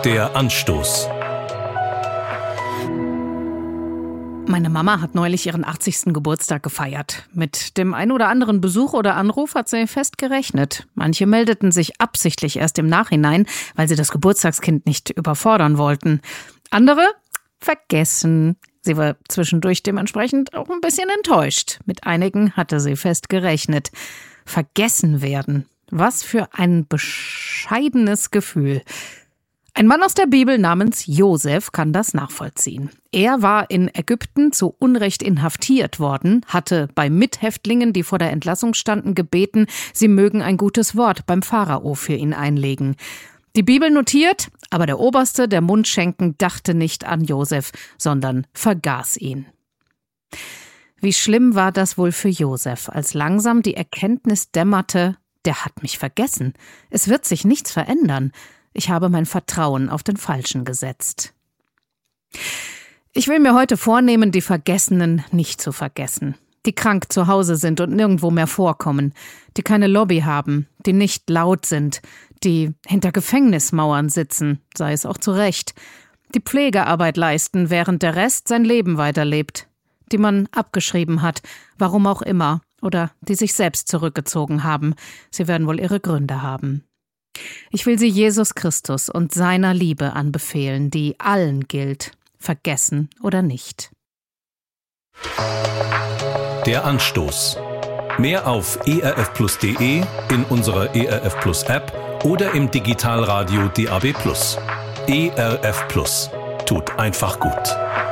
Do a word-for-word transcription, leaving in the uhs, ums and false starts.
Der Anstoß. Meine Mama hat neulich ihren achtzigsten Geburtstag gefeiert. Mit dem ein oder anderen Besuch oder Anruf hat sie fest gerechnet. Manche meldeten sich absichtlich erst im Nachhinein, weil sie das Geburtstagskind nicht überfordern wollten. Andere vergessen. Sie war zwischendurch dementsprechend auch ein bisschen enttäuscht. Mit einigen hatte sie fest gerechnet. Vergessen werden. Was für ein bescheidenes Gefühl. Ein Mann aus der Bibel namens Josef kann das nachvollziehen. Er war in Ägypten zu Unrecht inhaftiert worden, hatte bei Mithäftlingen, die vor der Entlassung standen, gebeten, sie mögen ein gutes Wort beim Pharao für ihn einlegen. Die Bibel notiert, aber der Oberste der Mundschenken dachte nicht an Josef, sondern vergaß ihn. Wie schlimm war das wohl für Josef, als langsam die Erkenntnis dämmerte, der hat mich vergessen. Es wird sich nichts verändern. Ich habe mein Vertrauen auf den Falschen gesetzt. Ich will mir heute vornehmen, die Vergessenen nicht zu vergessen. Die krank zu Hause sind und nirgendwo mehr vorkommen. Die keine Lobby haben, die nicht laut sind, die hinter Gefängnismauern sitzen, sei es auch zu Recht. Die Pflegearbeit leisten, während der Rest sein Leben weiterlebt. Die man abgeschrieben hat, warum auch immer, oder die sich selbst zurückgezogen haben. Sie werden wohl ihre Gründe haben. Ich will sie Jesus Christus und seiner Liebe anbefehlen, die allen gilt, vergessen oder nicht. Der Anstoß. Mehr auf e r f plus punkt d e, in unserer E R F Plus App oder im Digitalradio D A B Plus. E R F Plus. Tut einfach gut.